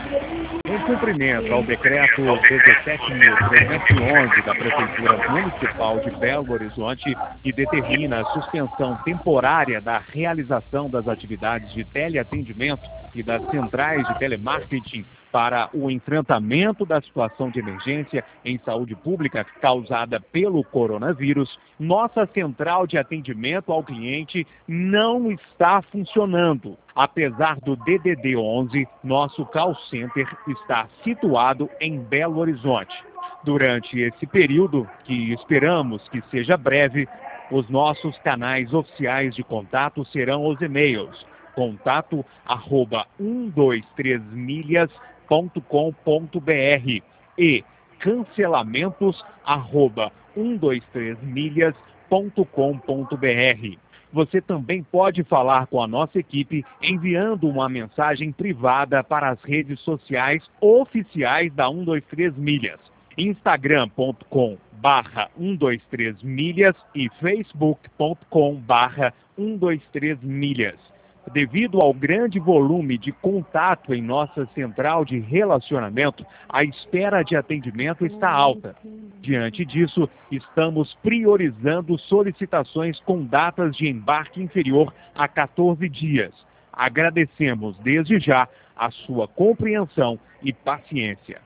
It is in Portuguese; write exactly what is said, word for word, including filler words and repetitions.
Em cumprimento ao decreto dezessete mil trezentos e onze da Prefeitura Municipal de Belo Horizonte, que determina a suspensão temporária da realização das atividades de teleatendimento e das centrais de telemarketing para o enfrentamento da situação de emergência em saúde pública causada pelo coronavírus, nossa central de atendimento ao cliente não está funcionando. Apesar do D D D onze, nosso call center está situado em Belo Horizonte. Durante esse período, que esperamos que seja breve, os nossos canais oficiais de contato serão os e-mails contato arroba um dois três milhas ponto com ponto br e cancelamentos arroba um dois três milhas ponto com ponto br. Você também pode falar com a nossa equipe enviando uma mensagem privada para as redes sociais oficiais da um dois três milhas, instagram ponto com barra um dois três milhas e facebook ponto com barra um dois três milhas. Devido ao grande volume de contato em nossa central de relacionamento, a espera de atendimento está alta. Diante disso, estamos priorizando solicitações com datas de embarque inferior a quatorze dias. Agradecemos desde já a sua compreensão e paciência.